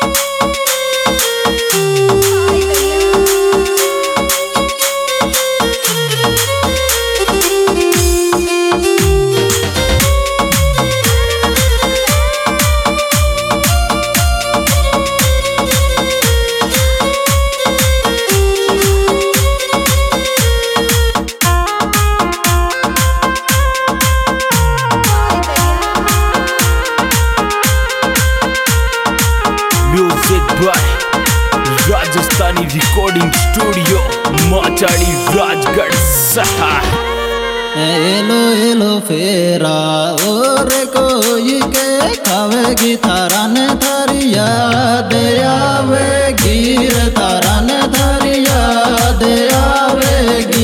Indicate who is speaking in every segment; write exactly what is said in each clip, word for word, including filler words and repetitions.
Speaker 1: Rajasthani recording studio Machadi Rajgarh सहा।
Speaker 2: Hello yellow फेरा और कोई के खावेगी थारा ने थारी याद आवेगी रे थारा ने थारी याद आवेगी।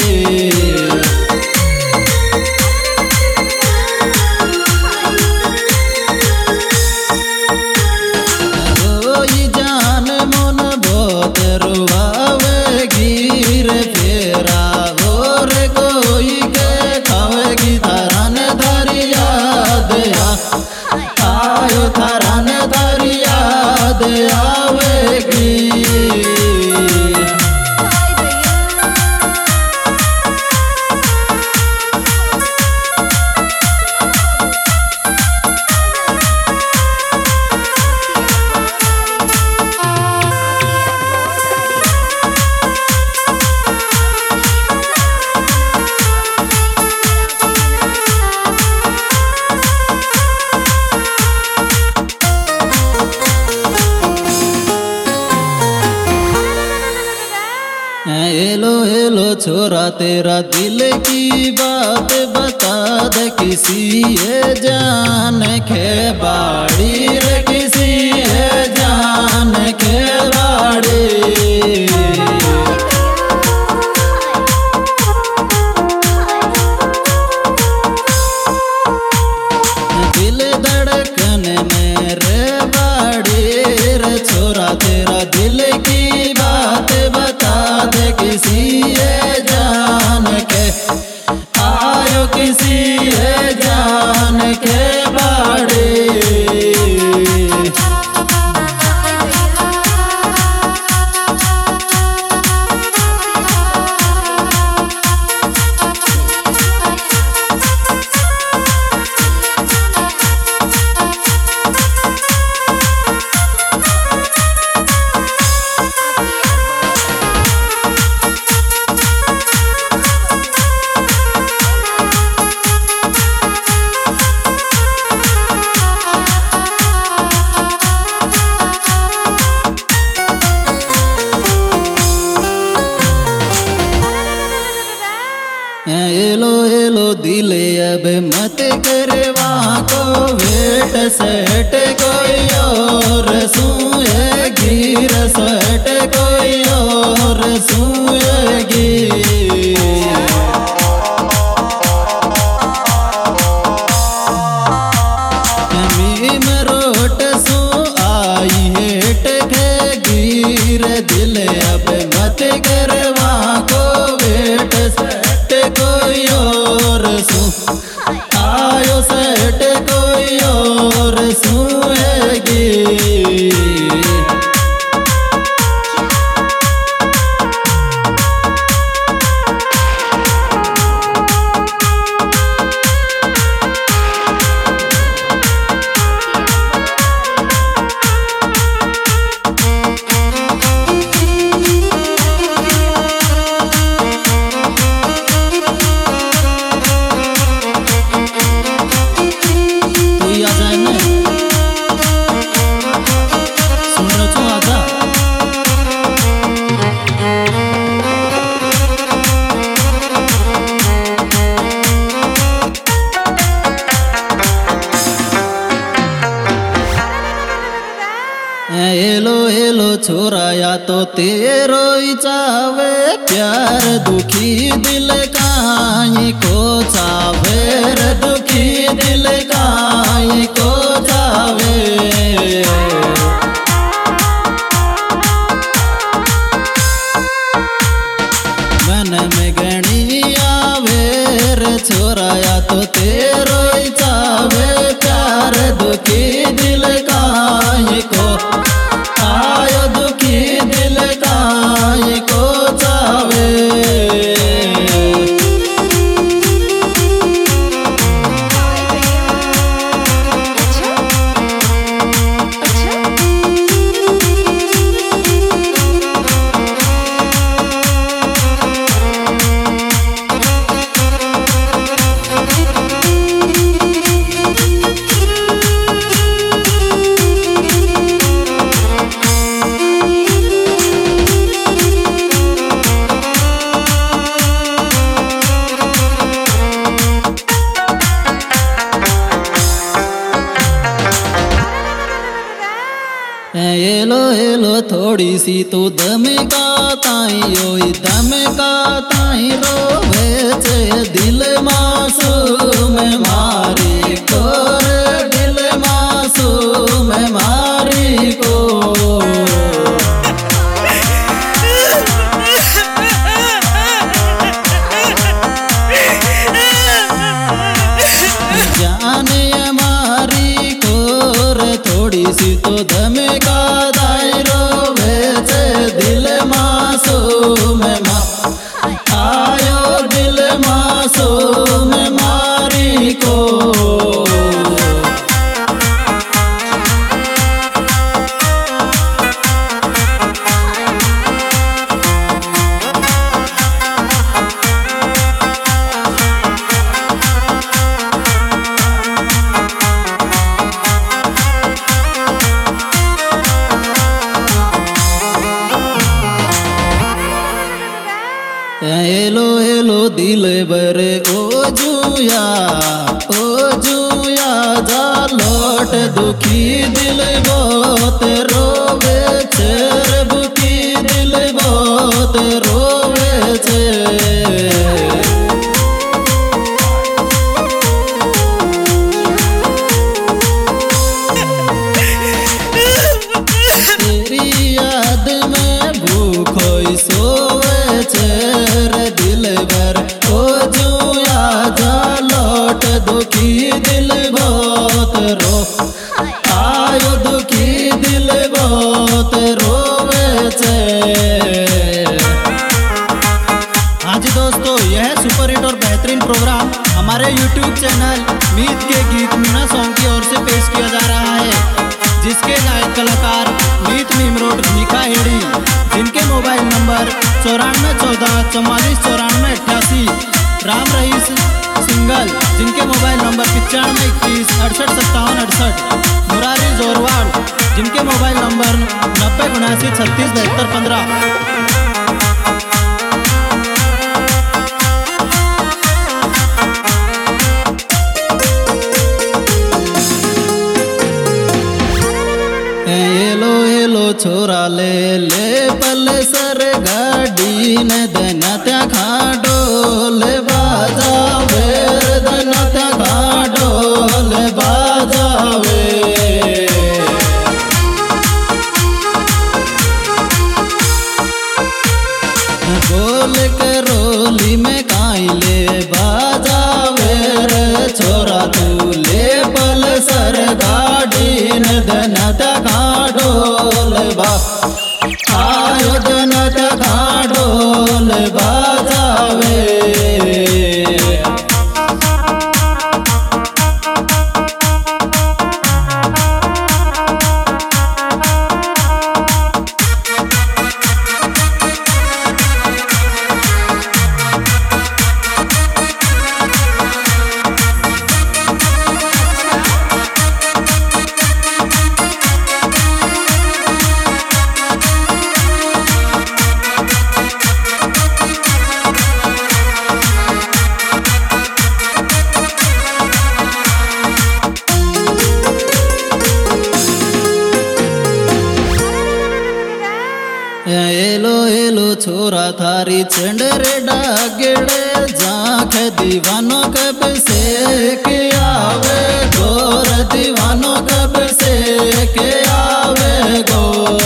Speaker 2: हेलो हेलो छोरा तेरा दिल की बात बता दे किसी है जान के बाड़ी रे किसी है जान के बाड़ी। दिल धड़कन मेरे बाड़ी रे छोरा तेरा दिल की बात बता दे किसी है जान के आयो किसी है जान के बाड़े। एलो एलो दिल अब मत करवा को वेट सेट कोई और सुएगी सेट कोई और सुएगी। मीम रोट सु आई हेट खेगी रे दिल अब मत करवा को वेट सेट कोई और सु आयो सेट कोई और सुएगी। हेलो हेलो छोरा या तो तेरो ही चावे प्यार दुखी दिल काई को चावे रे दुखी दिल काई को चावे। मन में गणी आवे रे छोरा या तो तेरो ही चावे प्यार दुखी दिल काई को एलो एलो थोड़ी सी तू दमका ताई ओई दमका ताई रोवे छे दिल मासूम मारी को रे दिल मासूम मारी को जाने मारी को रे थोड़ी सी तो दमका दाई रोवे छे दिल मासूम मा आयो दिल मासूम मारी को एलो एलो दिल बर ओ जुया ओ जुया जा लौट दुखी दिल बहुत रोवे छे रे दुखी दिल बहुत रोवे छे तेरी याद में भूखोई सोवे छे दिल भर ओ जुया जा लौट दुखी दिल बहुत रो आयो दुखी दिल बहुत रोवे छे। हाँ जी दोस्तों, यह सुपर हिट और बेहतरीन प्रोग्राम हमारे यूट्यूब चैनल मीत के गीत मीना सॉन्ग की ओर से पेश किया जा रहा है, जिसके गायक कलाकार मीत नीमरोड मीखा हेड़ी, जिनके मोबाइल नंबर चौरानवे चौदह चौवालीस चौरानवे अट्ठासी, राम रईस सिंगल, जिनके मोबाइल नंबर पचानवे इक्कीस अड़सठ सत्तावन अड़सठ, मुरारी जोरवाल, जिनके मोबाइल नंबर नब्बे उनासी छत्तीस बहत्तर पंद्रह। एलो एलो छोरा ले ले पल सर गाड़ी ने दना त्या खाडो ले बाजावे दना त्या खाडो ले बाजावे बोल के रोली में काई ले बाजावे रे छोरा तू ले पल सर गाड़ी ने दना त्या ढोल बा आयो जनत ढोल बाजावे। एलो एलो छोरा थारी चंडरे डागड़े जाख दीवानो कब से के आवे गोर दीवानो कब से के आवे गो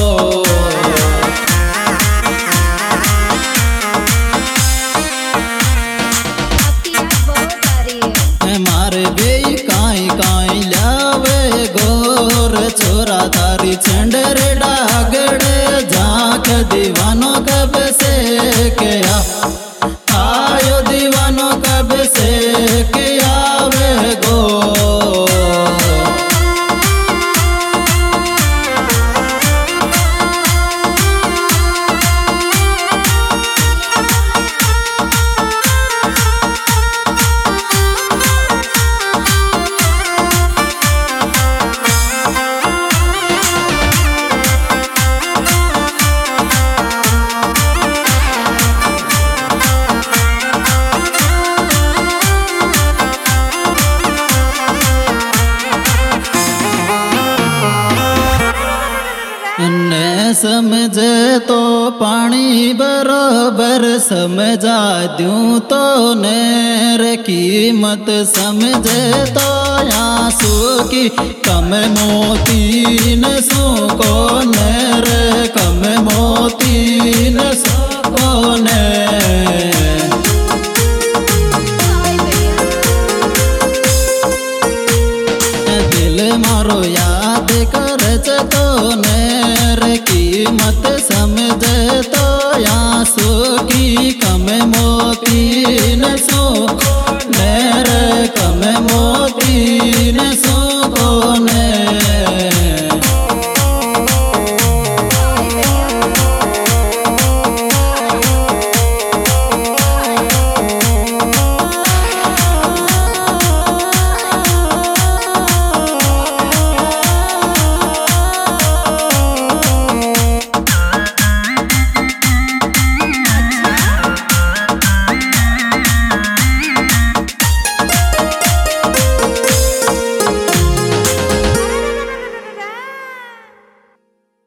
Speaker 2: मारे बेई काई काई लावे गोर छोरा थारी चंडरे डागड़े दीवानो कब से क्या आयो दीवानो कब से क्या वे गो ने समझे तो पानी बरोबर समझा दूं तो नेर कीमत समझे तो आंसू की कम मोती न सू को